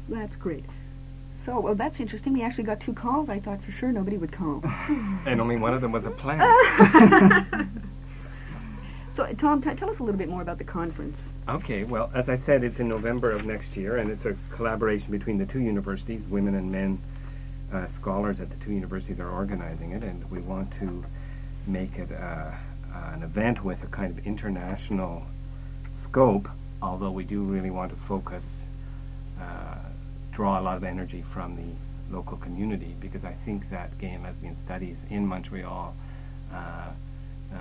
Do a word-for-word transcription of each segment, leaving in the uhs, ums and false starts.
That's great. So, well, that's interesting. We actually got two calls. I thought for sure nobody would call. And only one of them was a plan. So, Tom, t- tell us a little bit more about the conference. Okay, well, as I said, it's in November of next year, and it's a collaboration between the two universities. Women and men uh, scholars at the two universities are organizing it, and we want to make it uh, uh, an event with a kind of international scope, although we do really want to focus, uh, draw a lot of energy from the local community, because I think that gay and lesbian studies in Montreal uh, uh,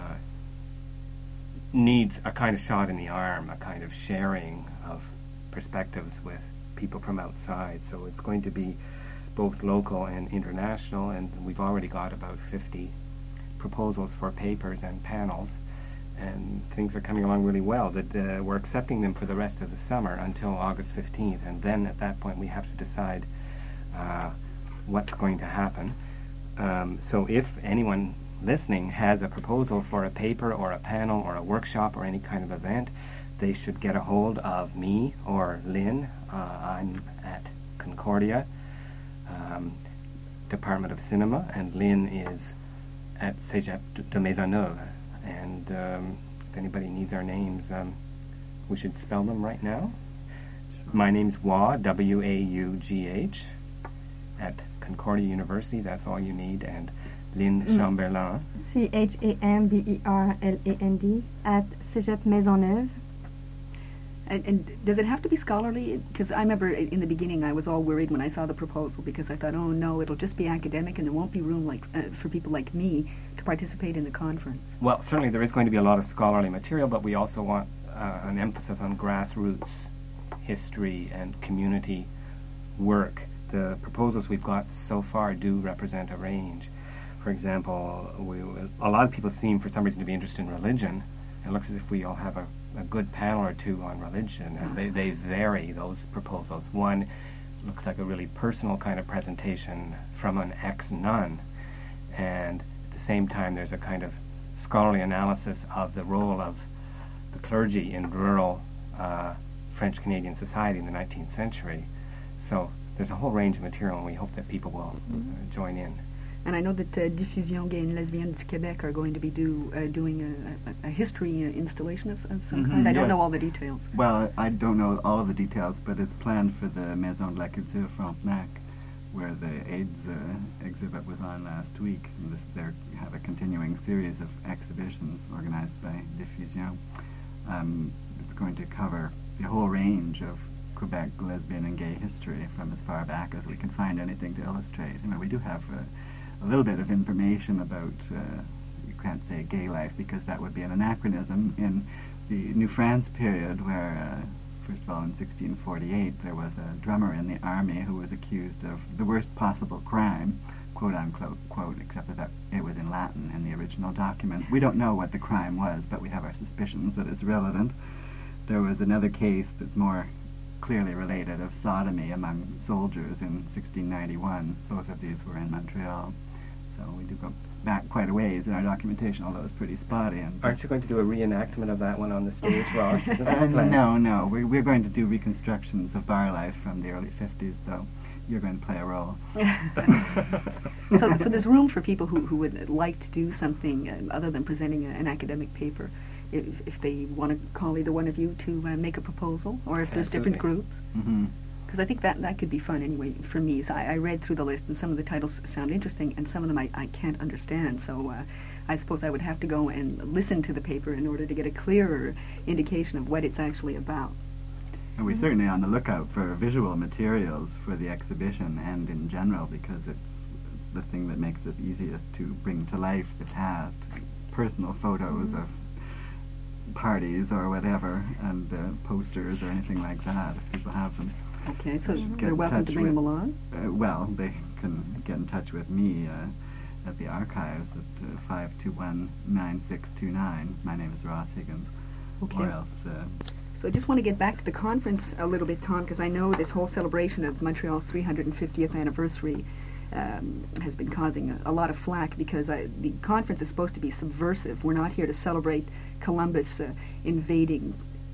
needs a kind of shot in the arm, a kind of sharing of perspectives with people from outside. So it's going to be both local and international, and we've already got about fifty proposals for papers and panels, and things are coming along really well. That uh, we're accepting them for the rest of the summer until August fifteenth, and then at that point we have to decide uh, what's going to happen. Um, so if anyone listening has a proposal for a paper or a panel or a workshop or any kind of event, they should get a hold of me or Lynn. Uh, I'm at Concordia, um, Department of Cinema, and Lynn is at Cégep de Maisonneuve. And um, if anybody needs our names, um, we should spell them right now. Sure. My name's Waugh, W A U G H, at Concordia University. That's all you need. And Lynn mm. Chamberlain. C H A M B E R L A N D, at Cégep Maisonneuve. And, and does it have to be scholarly? Because I remember in the beginning I was all worried when I saw the proposal, because I thought, oh no, it'll just be academic and there won't be room like uh, for people like me to participate in the conference. Well, certainly there is going to be a lot of scholarly material, but we also want uh, an emphasis on grassroots history and community work. The proposals we've got so far do represent a range. For example, we, a lot of people seem for some reason to be interested in religion. It looks as if we all have a a good panel or two on religion, and they, they vary, those proposals. One looks like a really personal kind of presentation from an ex-nun, and at the same time there's a kind of scholarly analysis of the role of the clergy in rural uh, French-Canadian society in the nineteenth century. So there's a whole range of material, and we hope that people will uh, join in. And I know that uh, Diffusion Gay and Lesbienne du Québec are going to be do, uh, doing a, a, a history uh, installation of, of some mm-hmm, kind. I yes. don't know all the details. Well, I don't know all of the details, but it's planned for the Maison de la Culture Frontenac, where the AIDS uh, exhibit was on last week. And this, they have a continuing series of exhibitions organized by Diffusion. Um, it's going to cover the whole range of Quebec lesbian and gay history from as far back as we can find anything to illustrate. You know, we do have uh, a little bit of information about, uh, you can't say gay life because that would be an anachronism, in the New France period, where, uh, first of all, in sixteen forty-eight, there was a drummer in the army who was accused of the worst possible crime, quote unquote, quote, except that it was in Latin in the original document. We don't know what the crime was, but we have our suspicions that it's relevant. There was another case that's more clearly related of sodomy among soldiers in sixteen ninety-one. Both of these were in Montreal. So we do go back quite a ways in our documentation, although it's pretty spotty. And aren't you going to do a reenactment of that one on the stage, Ross? Isn't that uh, planned? No, no. We're, we're going to do reconstructions of bar life from the early fifties, though. You're going to play a role. so, so there's room for people who, who would like to do something uh, other than presenting a, an academic paper, if, if they want to call either one of you to uh, make a proposal, or if there's Absolutely. different groups. Mm-hmm. Because I think that, that could be fun anyway for me. So I, I read through the list, and some of the titles sound interesting, and some of them I, I can't understand. So uh, I suppose I would have to go and listen to the paper in order to get a clearer indication of what it's actually about. And we're certainly on the lookout for visual materials for the exhibition and in general, because it's the thing that makes it easiest to bring to life the past. Personal photos of parties or whatever, and uh, posters or anything like that, if people have them. Okay, so Get they're in welcome to touch bring them with- along? Uh, well, they can get in touch with me uh, at the archives at uh, five two one, nine six two nine. My name is Ross Higgins. Okay. Or else... Uh, So I just want to get back to the conference a little bit, Tom, because I know this whole celebration of Montreal's three hundred fiftieth anniversary um, has been causing a, a lot of flack, because I, the conference is supposed to be subversive. We're not here to celebrate Columbus uh, invading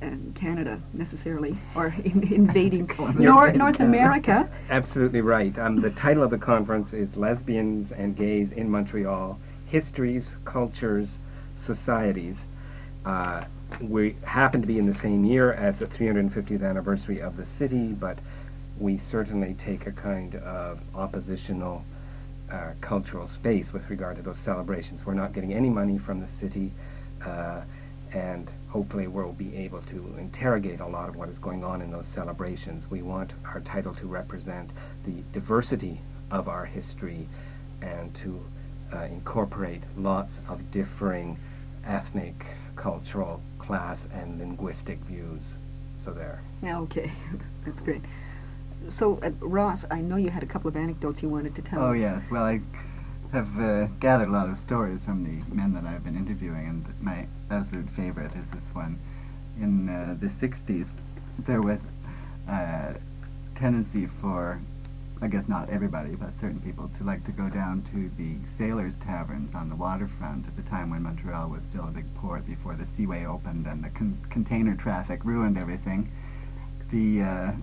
um, Canada necessarily, or in, invading You're Nor- in North Canada. America. Absolutely right. Um, the title of the conference is Lesbians and Gays in Montreal, Histories, Cultures, Societies. Uh, we happen to be in the same year as the three hundred fiftieth anniversary of the city, but we certainly take a kind of oppositional uh, cultural space with regard to those celebrations. We're not getting any money from the city, uh, and hopefully we'll be able to interrogate a lot of what is going on in those celebrations. We want our title to represent the diversity of our history and to uh, incorporate lots of differing ethnic, cultural, class, and linguistic views. So there. Okay, that's great. So, uh, Ross, I know you had a couple of anecdotes you wanted to tell Oh us. yes, well I have uh, gathered a lot of stories from the men that I've been interviewing, and my absolute favorite is this one. In uh, the sixties, there was a tendency for, I guess not everybody, but certain people, to like to go down to the sailors' taverns on the waterfront at the time when Montreal was still a big port before the seaway opened and the con- container traffic ruined everything. The uh,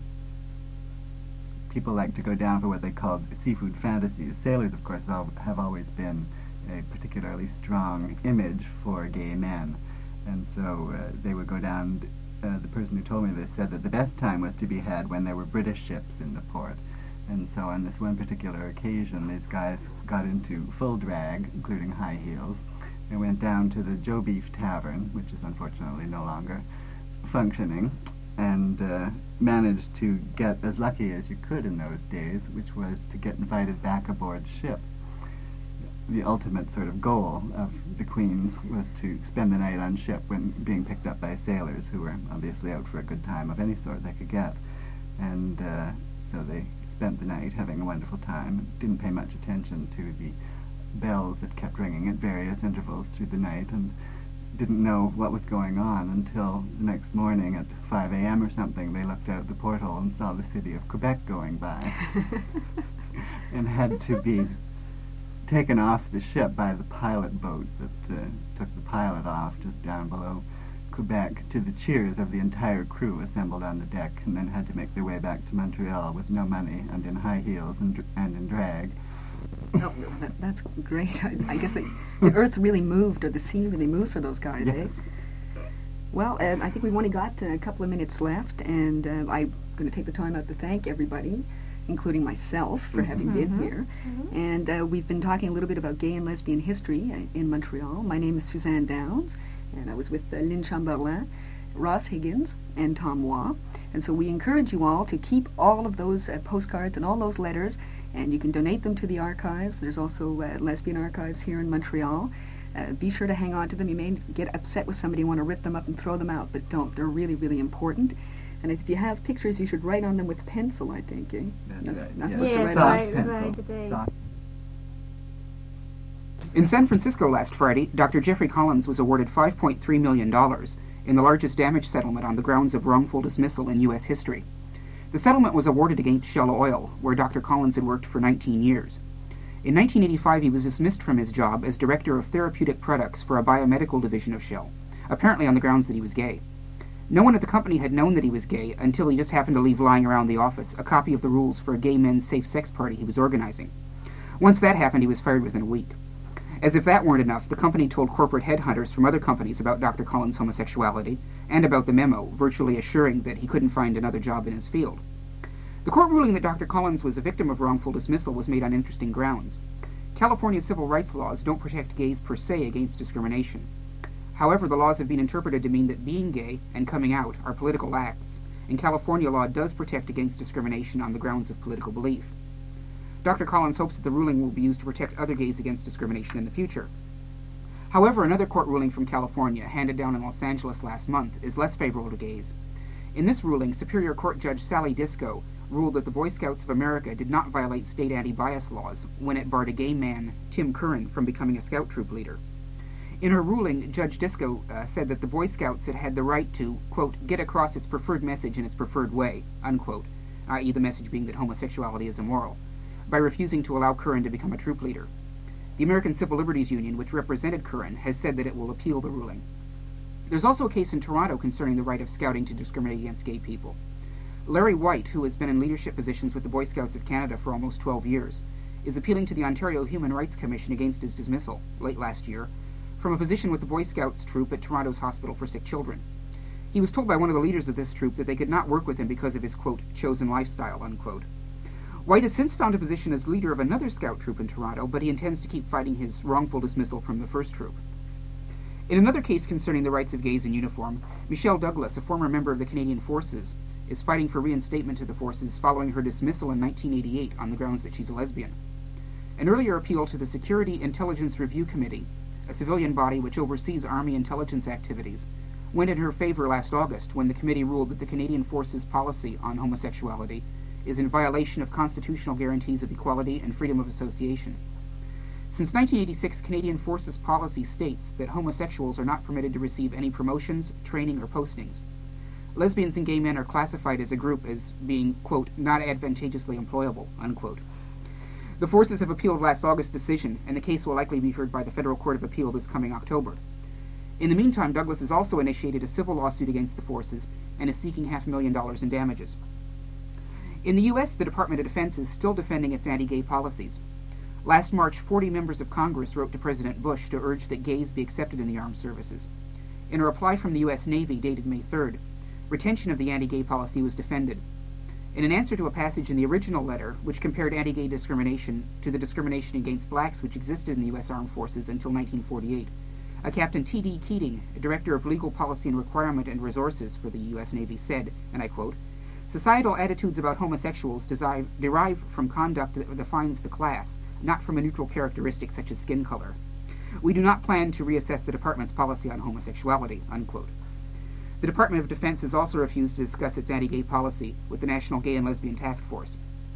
people like to go down for what they called seafood fantasies. Sailors, of course, al- have always been a particularly strong image for gay men, and so uh, they would go down. Uh, the person who told me this said that the best time was to be had when there were British ships in the port. And so on this one particular occasion, these guys got into full drag, including high heels. They went down to the Joe Beef Tavern, which is unfortunately no longer functioning, and uh, managed to get as lucky as you could in those days, which was to get invited back aboard ship. The ultimate sort of goal of the Queens was to spend the night on ship when being picked up by sailors who were obviously out for a good time of any sort they could get. And uh, so they spent the night having a wonderful time, didn't pay much attention to the bells that kept ringing at various intervals through the night, and didn't know what was going on until the next morning at five a.m. or something. They looked out the porthole and saw the city of Quebec going by and had to be taken off the ship by the pilot boat that uh, took the pilot off just down below Quebec, to the cheers of the entire crew assembled on the deck, and then had to make their way back to Montreal with no money and in high heels and, dr- and in drag. Oh, that, that's great. I, I guess they, the earth really moved, or the sea really moved for those guys, Yes. eh? Well, um, I think we've only got uh, a couple of minutes left, and uh, I'm going to take the time out to thank everybody, including myself, for having been Mhm. here. And uh, we've been talking a little bit about gay and lesbian history uh, in Montreal. My name is Suzanne Downs, and I was with uh, Lynn Chamberlain, Ross Higgins, and Tom Waugh. And so we encourage you all to keep all of those uh, postcards and all those letters, and you can donate them to the archives. There's also uh, lesbian archives here in Montreal. Uh, be sure to hang on to them. You may get upset with somebody, want to rip them up and throw them out, but don't. They're really, really important. And if you have pictures, you should write on them with pencil, I think, eh? That's Not- right, not yes. supposed to Yes, write Soft on- right, pencil. right, right. Soft. In San Francisco last Friday, Doctor Jeffrey Collins was awarded five point three million dollars in the largest damage settlement on the grounds of wrongful dismissal in U S history. The settlement was awarded against Shell Oil, where Doctor Collins had worked for nineteen years. In nineteen eighty-five, he was dismissed from his job as Director of Therapeutic Products for a biomedical division of Shell, apparently on the grounds that he was gay. No one at the company had known that he was gay until he just happened to leave lying around the office a copy of the rules for a gay men's safe sex party he was organizing. Once that happened, he was fired within a week. As if that weren't enough, the company told corporate headhunters from other companies about Doctor Collins' homosexuality and about the memo, virtually assuring that he couldn't find another job in his field. The court ruling that Doctor Collins was a victim of wrongful dismissal was made on interesting grounds. California's civil rights laws don't protect gays per se against discrimination. However, the laws have been interpreted to mean that being gay and coming out are political acts, and California law does protect against discrimination on the grounds of political belief. Doctor Collins hopes that the ruling will be used to protect other gays against discrimination in the future. However, another court ruling from California, handed down in Los Angeles last month, is less favorable to gays. In this ruling, Superior Court Judge Sally Disco ruled that the Boy Scouts of America did not violate state anti-bias laws when it barred a gay man, Tim Curran, from becoming a scout troop leader. In her ruling, Judge Disco uh, said that the Boy Scouts had had the right to, quote, get across its preferred message in its preferred way, unquote, that is the message being that homosexuality is immoral, by refusing to allow Curran to become a troop leader. The American Civil Liberties Union, which represented Curran, has said that it will appeal the ruling. There's also a case in Toronto concerning the right of scouting to discriminate against gay people. Larry White, who has been in leadership positions with the Boy Scouts of Canada for almost twelve years, is appealing to the Ontario Human Rights Commission against his dismissal, late last year, from a position with the Boy Scouts troop at Toronto's Hospital for Sick Children. He was told by one of the leaders of this troop that they could not work with him because of his, quote, chosen lifestyle, unquote. White has since found a position as leader of another Scout troop in Toronto, but he intends to keep fighting his wrongful dismissal from the first troop. In another case concerning the rights of gays in uniform, Michelle Douglas, a former member of the Canadian Forces, is fighting for reinstatement to the forces following her dismissal in nineteen eighty-eight on the grounds that she's a lesbian. An earlier appeal to the Security Intelligence Review Committee, a civilian body which oversees Army intelligence activities, went in her favor last August when the committee ruled that the Canadian Forces policy on homosexuality is in violation of constitutional guarantees of equality and freedom of association. Since nineteen eighty-six, Canadian Forces policy states that homosexuals are not permitted to receive any promotions, training, or postings. Lesbians and gay men are classified as a group as being, quote, not advantageously employable, unquote. The forces have appealed last August's decision, and the case will likely be heard by the Federal Court of Appeal this coming October. In the meantime, Douglas has also initiated a civil lawsuit against the forces and is seeking half a million dollars in damages. In the U S, the Department of Defense is still defending its anti-gay policies. Last March, forty members of Congress wrote to President Bush to urge that gays be accepted in the armed services. In a reply from the U S Navy dated May third, retention of the anti-gay policy was defended. In an answer to a passage in the original letter, which compared anti-gay discrimination to the discrimination against blacks which existed in the U S Armed Forces until nineteen forty-eight, a Captain T D Keating, Director of Legal Policy and Requirement and Resources for the U S Navy, said, and I quote, "Societal attitudes about homosexuals desi- derive from conduct that defines the class, not from a neutral characteristic such as skin color. We do not plan to reassess the department's policy on homosexuality," unquote. The Department of Defense has also refused to discuss its anti-gay policy with the National Gay and Lesbian Task Force.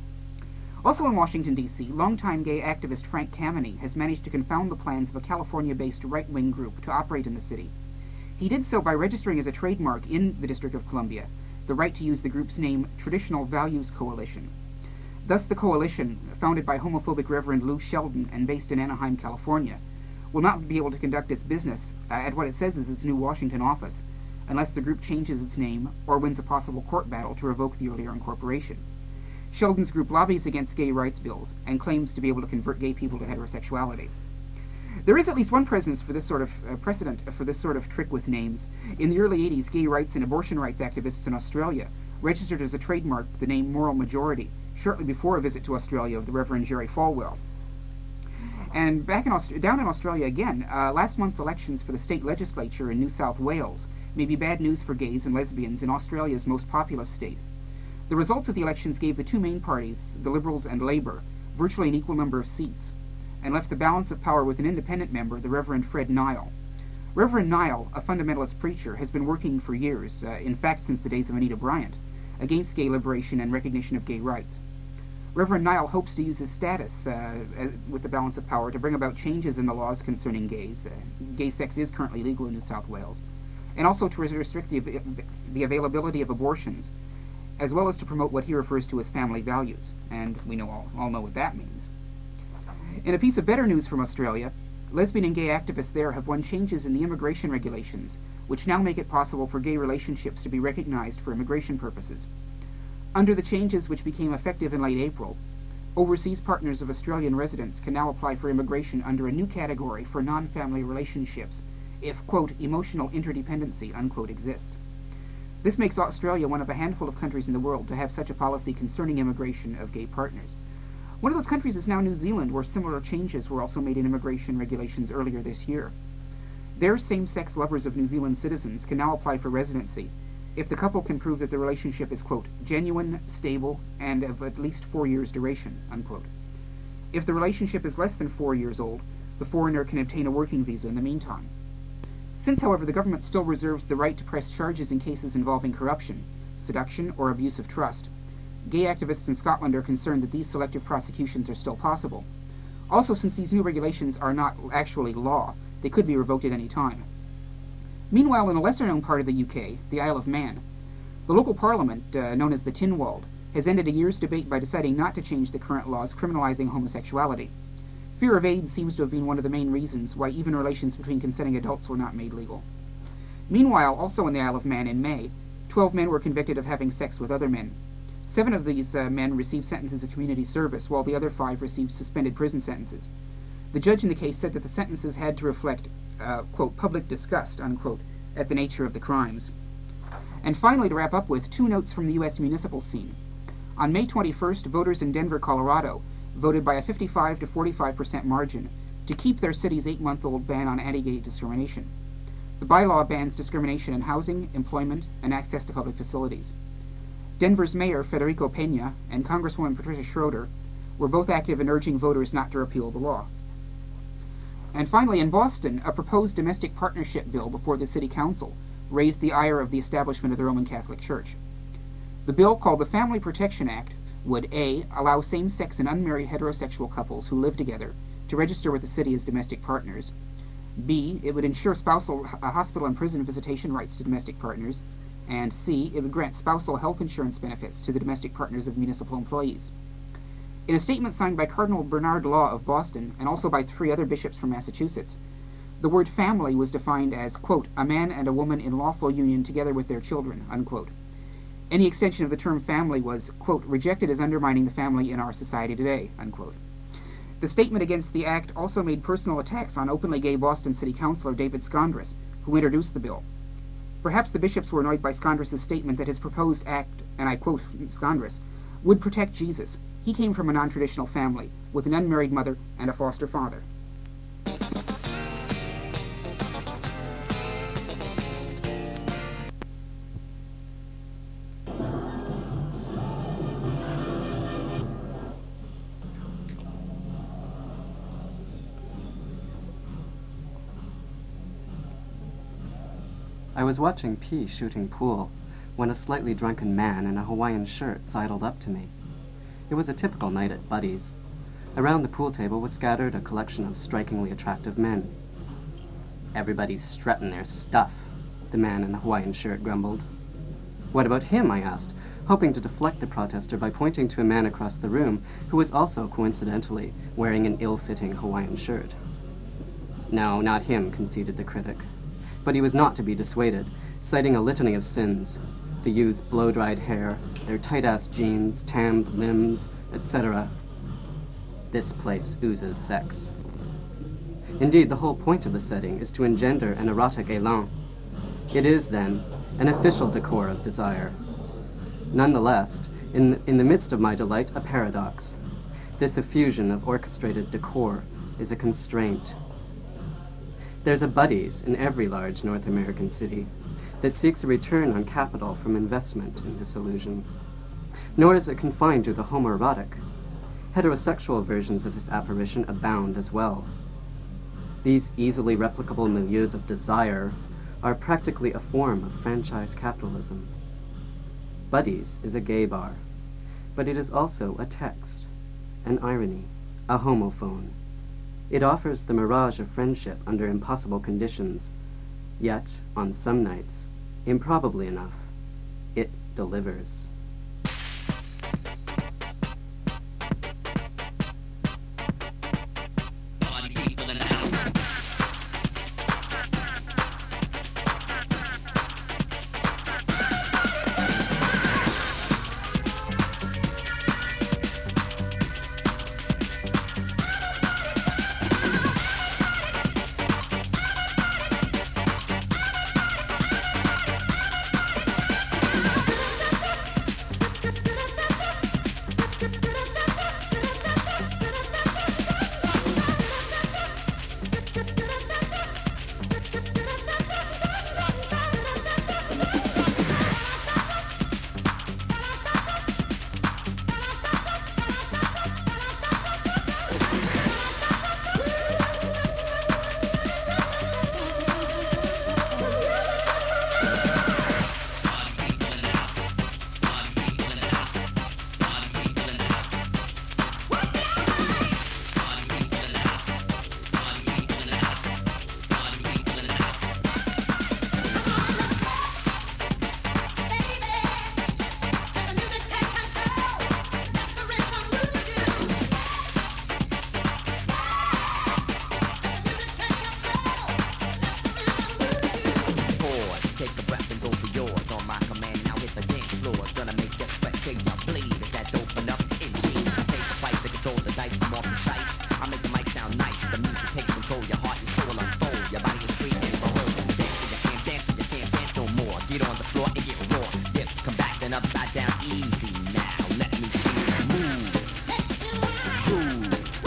Also in Washington, D C, longtime gay activist Frank Kameny has managed to confound the plans of a California-based right-wing group to operate in the city. He did so by registering as a trademark in the District of Columbia the right to use the group's name Traditional Values Coalition. Thus, the coalition, founded by homophobic Reverend Lou Sheldon and based in Anaheim, California, will not be able to conduct its business uh, at what it says is its new Washington office, unless the group changes its name or wins a possible court battle to revoke the earlier incorporation. Sheldon's group lobbies against gay rights bills and claims to be able to convert gay people to heterosexuality. There is at least one precedent for this sort of uh, precedent for this sort of trick with names. In the early eighties, gay rights and abortion rights activists in Australia registered as a trademark the name Moral Majority shortly before a visit to Australia of the Reverend Jerry Falwell. And back in Aust- down in Australia again, uh, last month's elections for the state legislature in New South Wales may be bad news for gays and lesbians in Australia's most populous state. The results of the elections gave the two main parties, the Liberals and Labour, virtually an equal number of seats, and left the balance of power with an independent member, the Reverend Fred Nile. Reverend Nile, a fundamentalist preacher, has been working for years, uh, in fact since the days of Anita Bryant, against gay liberation and recognition of gay rights. Reverend Nile hopes to use his status uh, as, with the balance of power to bring about changes in the laws concerning gays. Uh, gay sex is currently legal in New South Wales, and also to restrict the, the availability of abortions, as well as to promote what he refers to as family values, and we know all, all know what that means. In a piece of better news from Australia, lesbian and gay activists there have won changes in the immigration regulations, which now make it possible for gay relationships to be recognized for immigration purposes. Under the changes which became effective in late April, overseas partners of Australian residents can now apply for immigration under a new category for non-family relationships if, quote, emotional interdependency, unquote, exists. This makes Australia one of a handful of countries in the world to have such a policy concerning immigration of gay partners. One of those countries is now New Zealand, where similar changes were also made in immigration regulations earlier this year. Their same-sex lovers of New Zealand citizens can now apply for residency if the couple can prove that the relationship is, quote, genuine, stable, and of at least four years duration, unquote. If the relationship is less than four years old, the foreigner can obtain a working visa in the meantime. Since, however, the government still reserves the right to press charges in cases involving corruption, seduction, or abuse of trust, gay activists in Scotland are concerned that these selective prosecutions are still possible. Also, since these new regulations are not actually law, they could be revoked at any time. Meanwhile, in a lesser-known part of the U K, the Isle of Man, the local parliament, uh, known as the Tynwald, has ended a year's debate by deciding not to change the current laws criminalizing homosexuality. Fear of AIDS seems to have been one of the main reasons why even relations between consenting adults were not made legal. Meanwhile, also in the Isle of Man in May, twelve men were convicted of having sex with other men. Seven of these uh, men received sentences of community service, while the other five received suspended prison sentences. The judge in the case said that the sentences had to reflect, uh, quote, public disgust, unquote, at the nature of the crimes. And finally, to wrap up with, two notes from the U S municipal scene. On May twenty-first, voters in Denver, Colorado, voted by a fifty-five to forty-five percent margin to keep their city's eight-month-old ban on anti-gay discrimination. The bylaw bans discrimination in housing, employment, and access to public facilities. Denver's mayor, Federico Peña, and Congresswoman Patricia Schroeder were both active in urging voters not to repeal the law. And finally, in Boston, a proposed domestic partnership bill before the city council raised the ire of the establishment of the Roman Catholic Church. The bill, called the Family Protection Act, would A, allow same-sex and unmarried heterosexual couples who live together to register with the city as domestic partners. B, it would ensure spousal uh, hospital and prison visitation rights to domestic partners. And C, it would grant spousal health insurance benefits to the domestic partners of municipal employees. In a statement signed by Cardinal Bernard Law of Boston, and also by three other bishops from Massachusetts, the word family was defined as, quote, a man and a woman in lawful union together with their children, unquote. Any extension of the term family was, quote, rejected as undermining the family in our society today, unquote. The statement against the act also made personal attacks on openly gay Boston City Councilor David Scondrus, who introduced the bill. Perhaps the bishops were annoyed by Scondrus' statement that his proposed act, and I quote Scondrus, would protect Jesus. He came from a non-traditional family, with an unmarried mother and a foster father. I was watching P shooting pool when a slightly drunken man in a Hawaiian shirt sidled up to me. It was a typical night at Buddy's. Around the pool table was scattered a collection of strikingly attractive men. "Everybody's strutting their stuff," the man in the Hawaiian shirt grumbled. "What about him?" I asked, hoping to deflect the protester by pointing to a man across the room who was also, coincidentally, wearing an ill-fitting Hawaiian shirt. "No, not him," conceded the critic. But he was not to be dissuaded, citing a litany of sins: the youth's blow-dried hair, their tight-ass jeans, tanned limbs, et cetera. "This place oozes sex." Indeed, the whole point of the setting is to engender an erotic élan. It is, then, an official decor of desire. Nonetheless, in, in the midst of my delight, a paradox. This effusion of orchestrated decor is a constraint. There's a Buddy's in every large North American city that seeks a return on capital from investment in this illusion. Nor is it confined to the homoerotic. Heterosexual versions of this apparition abound as well. These easily replicable milieus of desire are practically a form of franchise capitalism. Buddy's is a gay bar, but it is also a text, an irony, a homophone. It offers the mirage of friendship under impossible conditions, yet, on some nights, improbably enough, it delivers. dice, be more precise. I make the mic sound nice. The music takes control. Your heart and soul unfold. Your body is free and for real. Dance, you can't dance, you can't dance no more. Get on the floor and get raw. Dip, come back, then upside down, easy now. Let me see you move. Groove.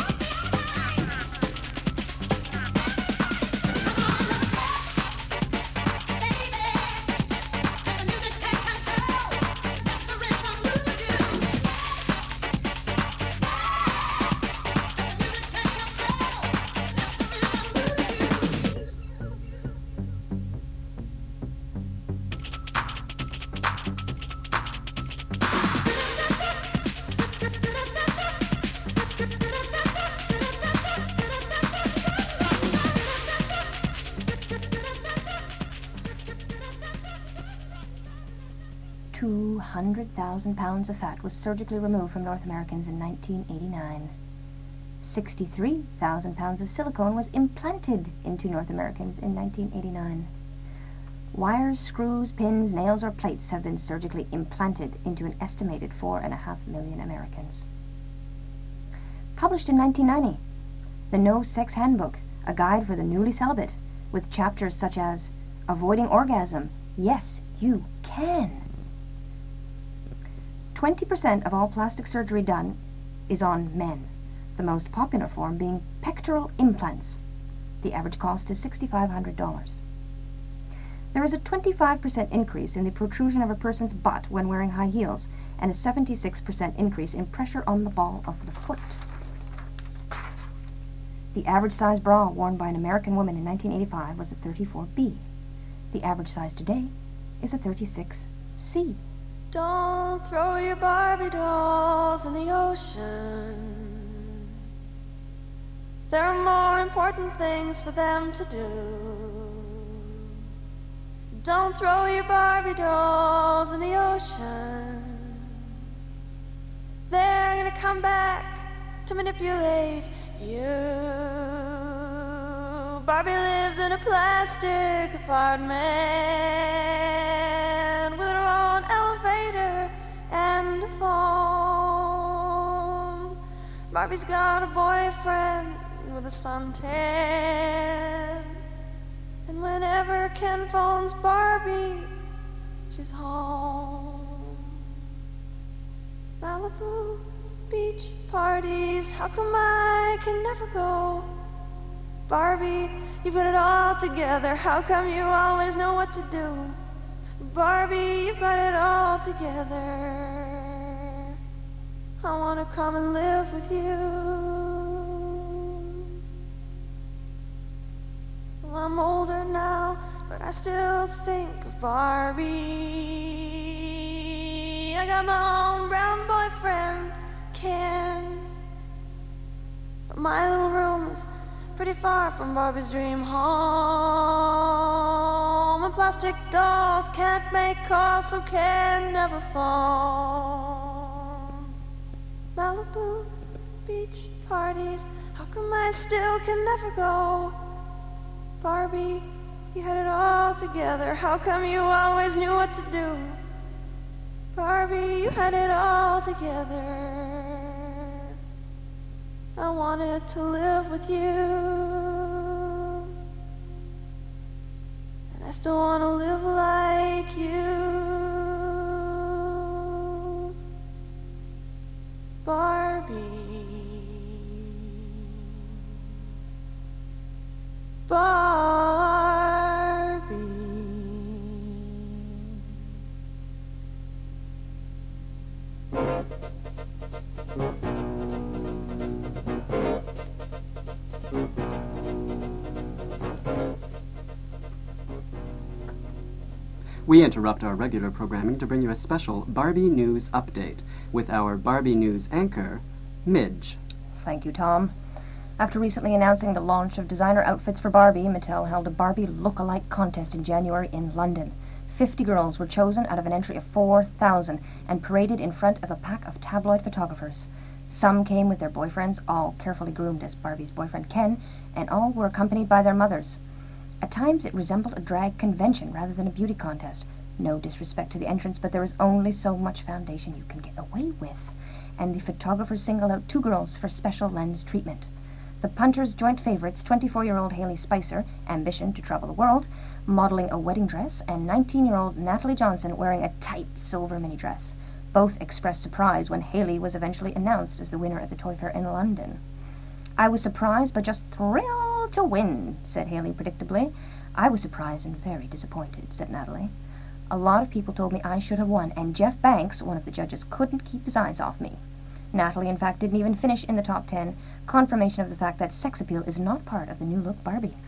two hundred thousand pounds of fat was surgically removed from North Americans in nineteen eighty-nine. sixty-three thousand pounds of silicone was implanted into North Americans in nineteen eighty-nine. Wires, screws, pins, nails, or plates have been surgically implanted into an estimated four and a half million Americans. Published in nineteen ninety, the No Sex Handbook, a guide for the newly celibate, with chapters such as Avoiding Orgasm, Yes, You Can. twenty percent of all plastic surgery done is on men, the most popular form being pectoral implants. The average cost is six thousand five hundred dollars. There is a twenty-five percent increase in the protrusion of a person's butt when wearing high heels, and a seventy-six percent increase in pressure on the ball of the foot. The average size bra worn by an American woman in nineteen eighty-five was a thirty-four B. The average size today is a thirty-six C. Don't throw your Barbie dolls in the ocean. There are more important things for them to do. Don't throw your Barbie dolls in the ocean. They're gonna come back to manipulate you. Barbie lives in a plastic apartment with her own elevator and a phone. Barbie's got a boyfriend with a suntan, and whenever Ken phones Barbie, she's home. Malibu beach parties, how come I can never go? Barbie, you put it all together, how come you always know what to do? Barbie, you've got it all together, I wanna come and live with you. Well, I'm older now, but I still think of Barbie. I got my own brown boyfriend, Ken, but my little room's pretty far from Barbie's dream home. And plastic dolls can't make calls, so Ken never phones. Malibu beach parties, how come I still can never go? Barbie, you had it all together, how come you always knew what to do? Barbie, you had it all together, I wanted to live with you, and I still want to live like you, Barbie, Barbie. We interrupt our regular programming to bring you a special Barbie News update with our Barbie News anchor, Midge. Thank you, Tom. After recently announcing the launch of designer outfits for Barbie, Mattel held a Barbie look-alike contest in January in London. Fifty girls were chosen out of an entry of four thousand and paraded in front of a pack of tabloid photographers. Some came with their boyfriends, all carefully groomed as Barbie's boyfriend Ken, and all were accompanied by their mothers. At times it resembled a drag convention rather than a beauty contest. No disrespect to the entrants, but there is only so much foundation you can get away with. and the photographers singled out two girls for special lens treatment. The punters' joint favorites, twenty-four-year-old Haley Spicer, ambition to travel the world, modeling a wedding dress, and nineteen-year-old Natalie Johnson wearing a tight silver mini dress. Both expressed surprise when Haley was eventually announced as the winner at the Toy Fair in London. "I was surprised but just thrilled to win," said Haley predictably. "I was surprised and very disappointed," said Natalie. "A lot of people told me I should have won, and Jeff Banks, one of the judges, couldn't keep his eyes off me." Natalie, in fact, didn't even finish in the top ten, confirmation of the fact that sex appeal is not part of the new look Barbie.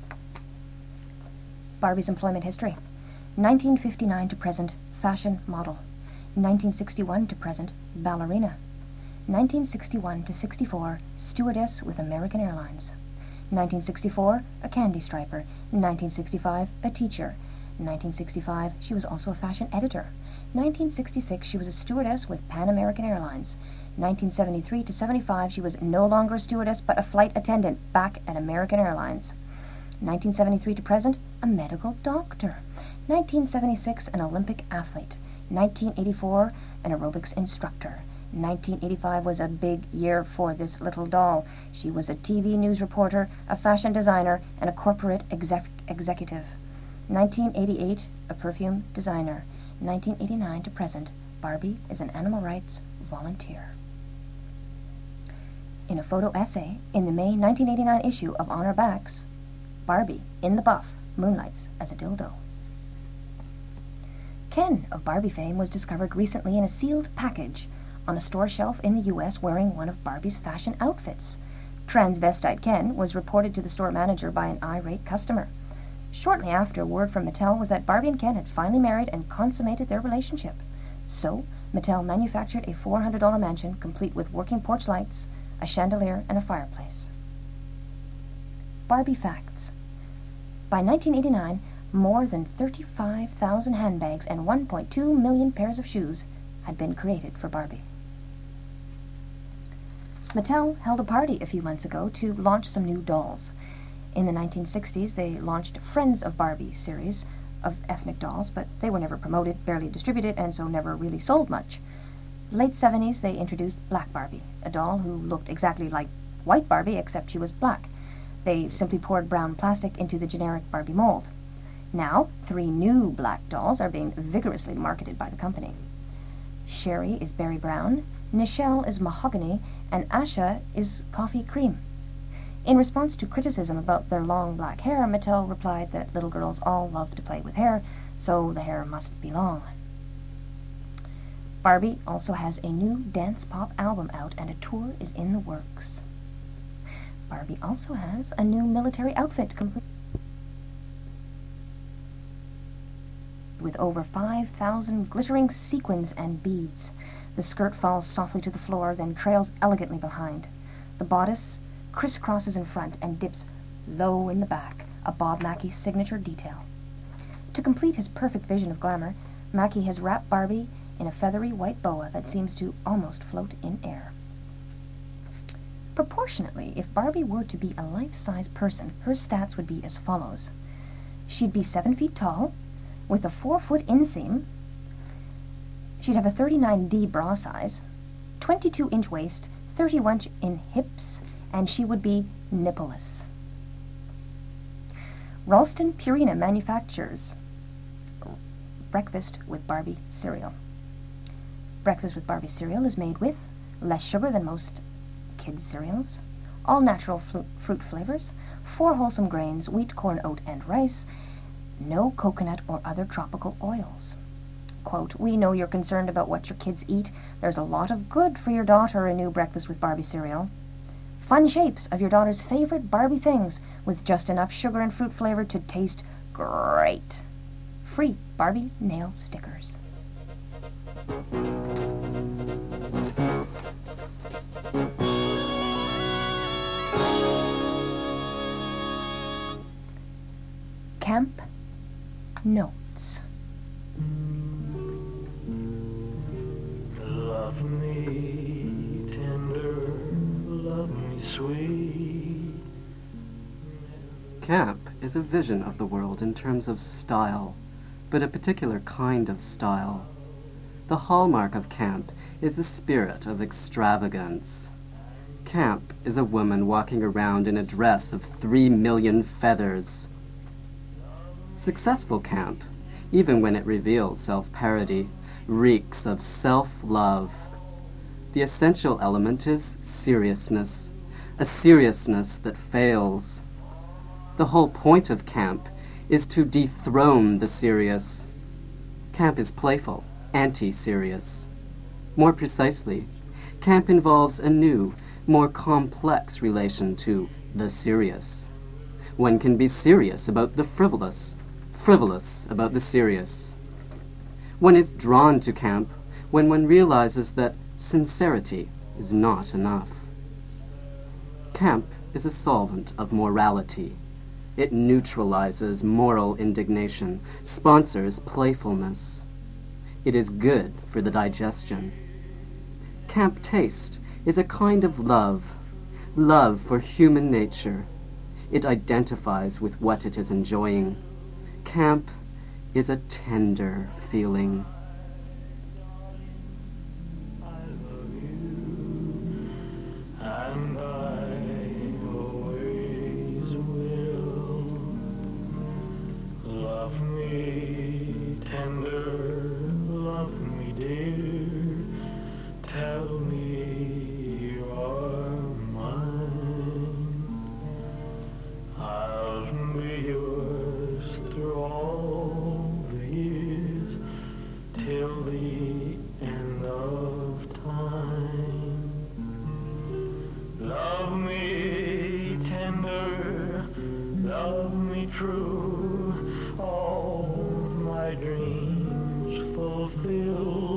Barbie's employment history. nineteen fifty-nine to present, fashion model. nineteen sixty-one to present, ballerina. nineteen sixty-one to sixty-four, stewardess with American Airlines. nineteen sixty-four, a candy striper. nineteen sixty-five, a teacher. nineteen sixty-five, she was also a fashion editor. nineteen sixty-six, she was a stewardess with Pan American Airlines. nineteen seventy-three to seventy-five, she was no longer a stewardess but a flight attendant back at American Airlines. nineteen seventy-three to present, a medical doctor. nineteen seventy-six, an Olympic athlete. nineteen eighty-four, an aerobics instructor. nineteen eighty-five was a big year for this little doll. She was a T V news reporter, a fashion designer, and a corporate exec- executive. nineteen eighty-eight, a perfume designer. nineteen eighty-nine to present, Barbie is an animal rights volunteer. In a photo essay in the May nineteen eighty-nine issue of On Our Backs, Barbie, in the buff, moonlights as a dildo. Ken of Barbie fame was discovered recently in a sealed package on a store shelf in the U S wearing one of Barbie's fashion outfits. Transvestite Ken was reported to the store manager by an irate customer. Shortly after, word from Mattel was that Barbie and Ken had finally married and consummated their relationship. So, Mattel manufactured a four hundred dollars mansion complete with working porch lights, a chandelier, and a fireplace. Barbie facts. By nineteen eighty-nine, more than thirty-five thousand handbags and one point two million pairs of shoes had been created for Barbie. Mattel held a party a few months ago to launch some new dolls. In the nineteen sixties, they launched Friends of Barbie series of ethnic dolls, but they were never promoted, barely distributed, and so never really sold much. Late seventies, they introduced Black Barbie, a doll who looked exactly like white Barbie, except she was black. They simply poured brown plastic into the generic Barbie mold. Now, three new black dolls are being vigorously marketed by the company. Sherry is berry brown, Nichelle is mahogany, and Asha is coffee cream. In response to criticism about their long black hair, Mattel replied that little girls all love to play with hair, so the hair must be long. Barbie also has a new dance pop album out, and a tour is in the works. Barbie also has a new military outfit complete with over five thousand glittering sequins and beads. The skirt falls softly to the floor, then trails elegantly behind. The bodice crisscrosses in front and dips low in the back, a Bob Mackie signature detail. To complete his perfect vision of glamour, Mackie has wrapped Barbie in a feathery white boa that seems to almost float in air. Proportionately, if Barbie were to be a life-size person, her stats would be as follows. She'd be seven feet tall, with a four-foot inseam. She'd have a thirty-nine D bra size, twenty-two inch waist, thirty-one in hips, and she would be nippleless. Ralston Purina manufactures Breakfast with Barbie cereal. Breakfast with Barbie cereal is made with less sugar than most kids' cereals, all natural flu- fruit flavors, four wholesome grains, wheat, corn, oat, and rice, no coconut or other tropical oils. Quote, "We know you're concerned about what your kids eat. There's a lot of good for your daughter in new Breakfast with Barbie cereal. Fun shapes of your daughter's favorite Barbie things with just enough sugar and fruit flavor to taste great. Free Barbie nail stickers." Camp Notes. Love me tender, love me sweet. Camp is a vision of the world in terms of style, but a particular kind of style. The hallmark of camp is the spirit of extravagance. Camp is a woman walking around in a dress of three million feathers. Successful camp, even when it reveals self-parody, reeks of self-love. The essential element is seriousness, a seriousness that fails. The whole point of camp is to dethrone the serious. Camp is playful, anti-serious. More precisely, camp involves a new, more complex relation to the serious. One can be serious about the frivolous, frivolous about the serious. One is drawn to camp when one realizes that sincerity is not enough. Camp is a solvent of morality. It neutralizes moral indignation, sponsors playfulness. It is good for the digestion. Camp taste is a kind of love, love for human nature. It identifies with what it is enjoying. Camp is a tender feeling. And I always will. Love me tender, love me dear. Tell me you are mine. I'll be yours through all the years, till the end of time. Love me tender, love me true, all my dreams fulfill.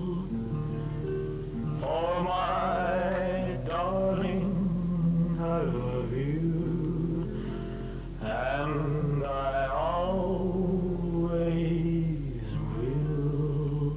For my darling, I love you, and I always will.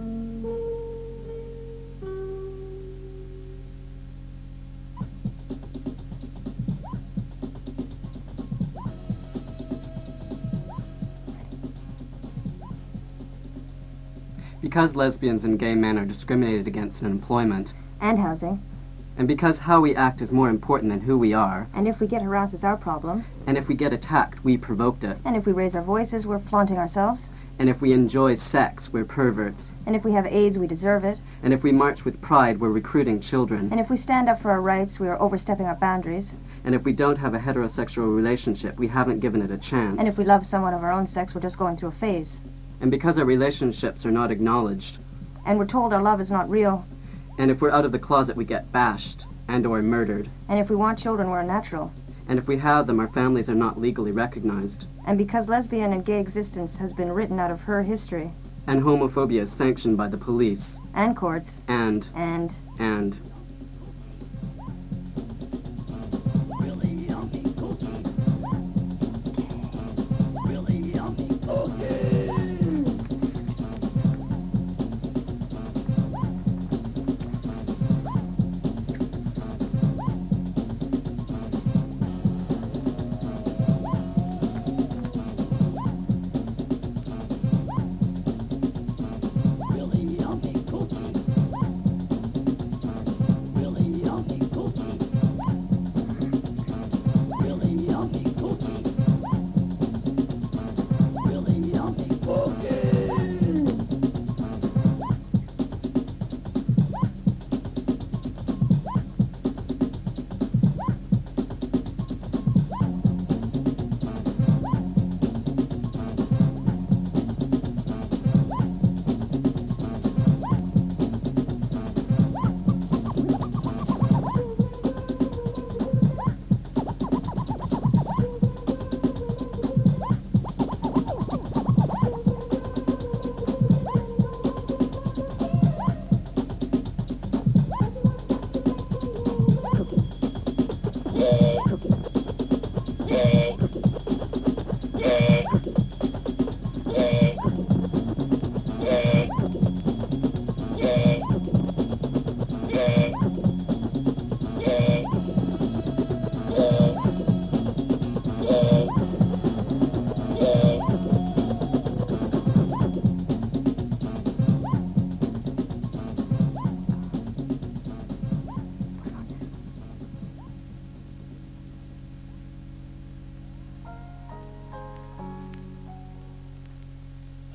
Because lesbians and gay men are discriminated against in employment, And housing. and because how we act is more important than who we are, And if we get harassed, it's our problem. and if we get attacked, we provoked it, And if we raise our voices, we're flaunting ourselves. and if we enjoy sex, we're perverts, And if we have AIDS, we deserve it. and if we march with pride, we're recruiting children, And if we stand up for our rights, we are overstepping our boundaries. and if we don't have a heterosexual relationship, we haven't given it a chance. And if we love someone of our own sex, we're just going through a phase. And because our relationships are not acknowledged, And we're told our love is not real. and if we're out of the closet, we get bashed and or murdered, And if we want children, we're unnatural. and if we have them, our families are not legally recognized, And because lesbian and gay existence has been written out of her history, and homophobia is sanctioned by the police, and courts, and, and and,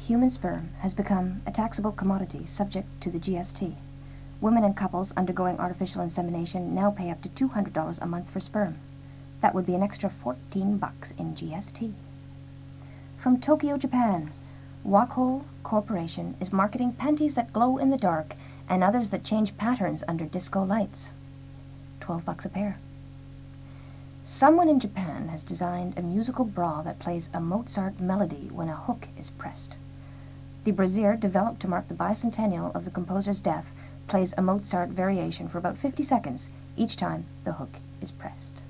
human sperm has become a taxable commodity subject to the G S T. Women and couples undergoing artificial insemination now pay up to two hundred dollars a month for sperm. That would be an extra fourteen bucks in G S T. From Tokyo, Japan, Wacoal Corporation is marketing panties that glow in the dark and others that change patterns under disco lights. Twelve bucks a pair. Someone in Japan has designed a musical bra that plays a Mozart melody when a hook is pressed. The brassiere, developed to mark the bicentennial of the composer's death, plays a Mozart variation for about fifty seconds each time the hook is pressed.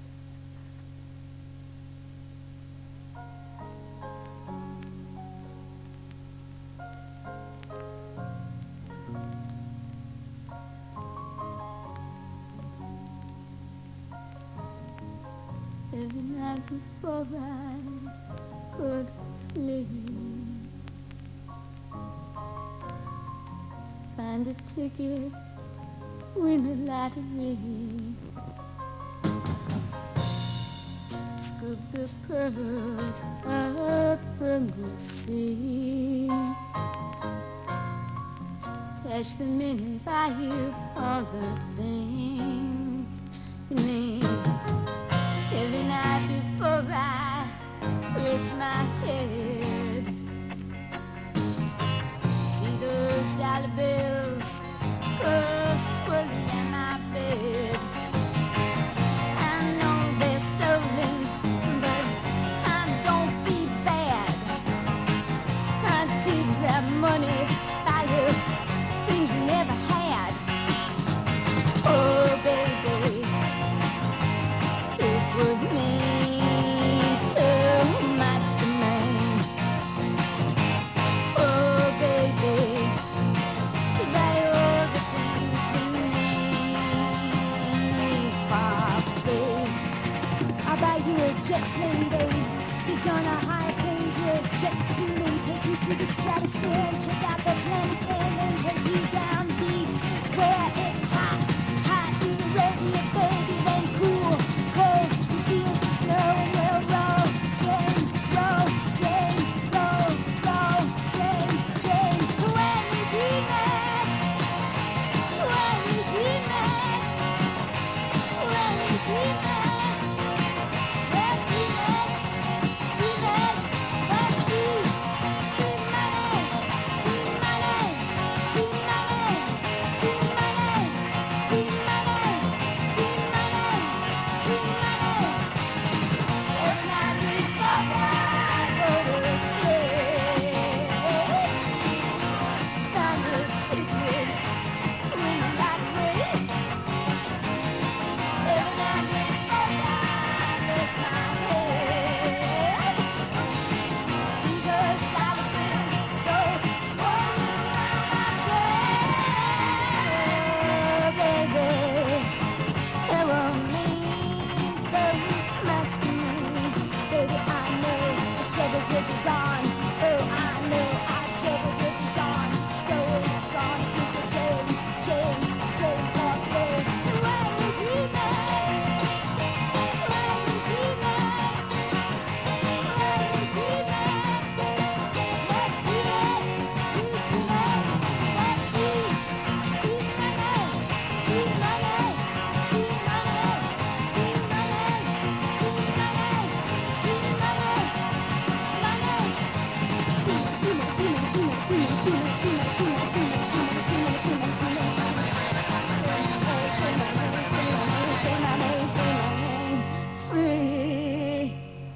Every night before I go to sleep, find a ticket, win a lottery, scoop the pearls up from the sea, cash them in and buy you all the things you need. Every night before I rest my head, see those dollar bills go swirling in my bed. I know they're stolen, but I don't feel bad. I take that money, buy you things you never had. Oh, baby, would mean so much to me. Oh, baby, to buy all the things you need for free. I'll buy you a jet plane, babe. Get you on a high plane to a jet stream and take you to the stratosphere and check out the planet then and take you down deep where it's hot, hot in the radiant, baby, then cool, cold. Feel the snow and we'll roll, Jane, roll, Jane, roll, roll, Jane, Jane. When we dream it, when we dream it, when we dream it, let's dream it, dream it, let's be, be money, be money, be money, be money, be money, be money, be money. Every night before I go to sleep, find a ticket, win a lottery. Every night before I rest my head, see those dollar bills go swirling around my bed. Oh, baby, it won't mean so much to me. Baby, I know our troubles will be gone. Oh, I know our troubles will be gone. Going, gone with the Jane, Jane, Jane, all day. When we dream it, when we dream it, when we dream it, let's dream it, we dream it, let's be, be money, be money, be money, be money, be money, be money, free.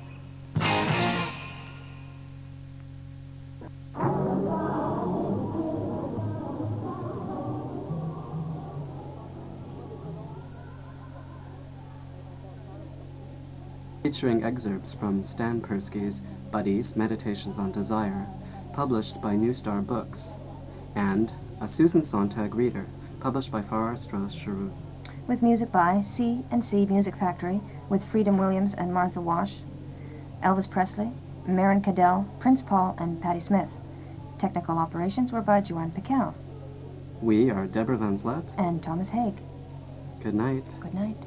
Featuring excerpts from Stan Persky's Buddies, Meditations on Desire, published by New Star Books, and a Susan Sontag reader, published by Farrar Straus Giroux. With music by C and C Music Factory, with Freedom Williams and Martha Wash, Elvis Presley, Maren Cadell, Prince Paul, and Patti Smith. Technical operations were by Joanne Piquel. We are Deborah Van Zlet and Thomas Haig. Good night. Good night.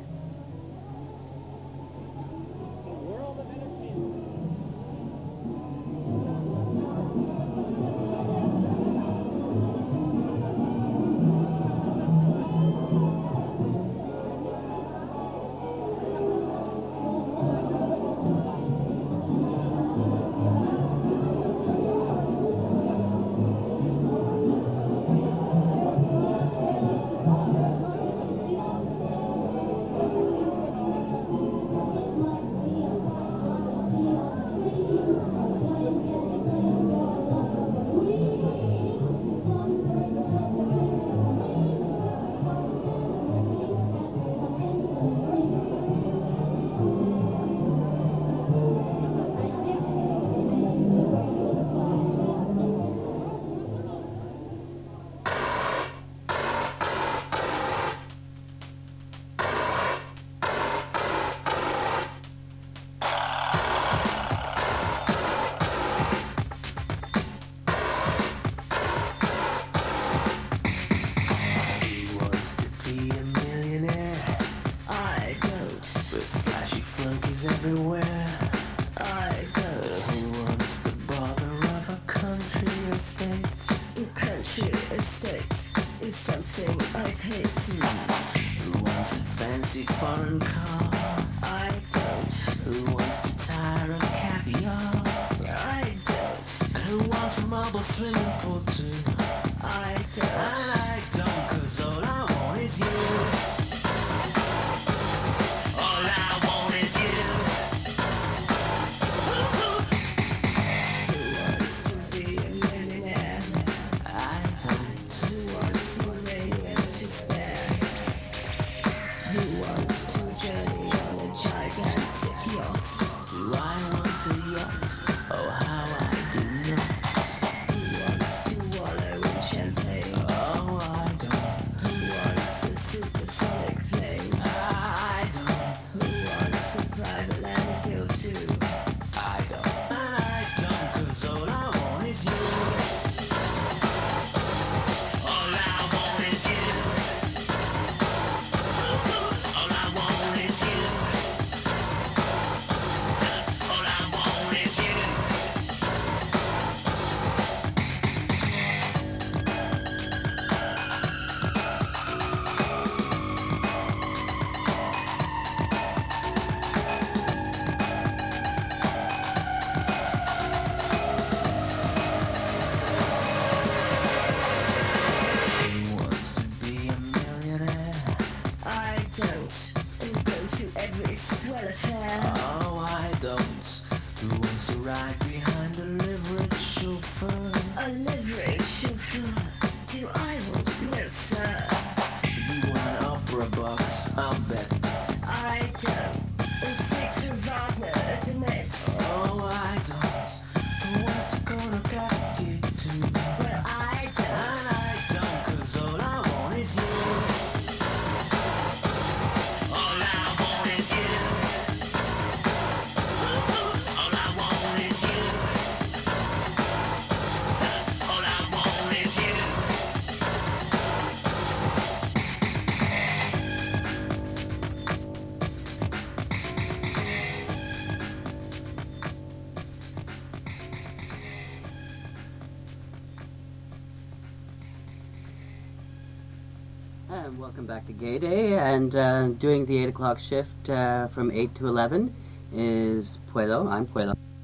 is something I'd hate. Who wants a fancy foreign car? I don't. Who wants to tire of caviar? I don't. And who wants a marble swimming pool too? I don't. And I don't, cause all I want is you. All I want is you. Who wants to be a millionaire? I don't. Who wants to reign and to spare? Who wants to journey on a gigantic yacht? Do I want a yacht? Oh, how I do not. Who wants to wallow in champagne? Oh, I don't. Who wants a supersonic plane? I don't. Who wants a private landfill too? I don't. I don't, cause all I want is you. All I want is you. All I want is you. All I want is you. Who wants to be a millionaire? I don't. And go to every swell affair. Oh, I don't. Who wants to ride behind a liveried chauffeur? A liveried chauffeur? Do I want? No, sir. You want an opera box? I'll bet. I don't. And six for Wagner at the Met. Oh, I don't. Who wants to go to Gatti too? Well, I don't. And I don't, cause all I want is you. All I want is you. All I want is you. All I want is you. And welcome back to Gay Day. And uh, doing the eight o'clock shift uh, from eight to eleven is Puelo. I'm Puelo.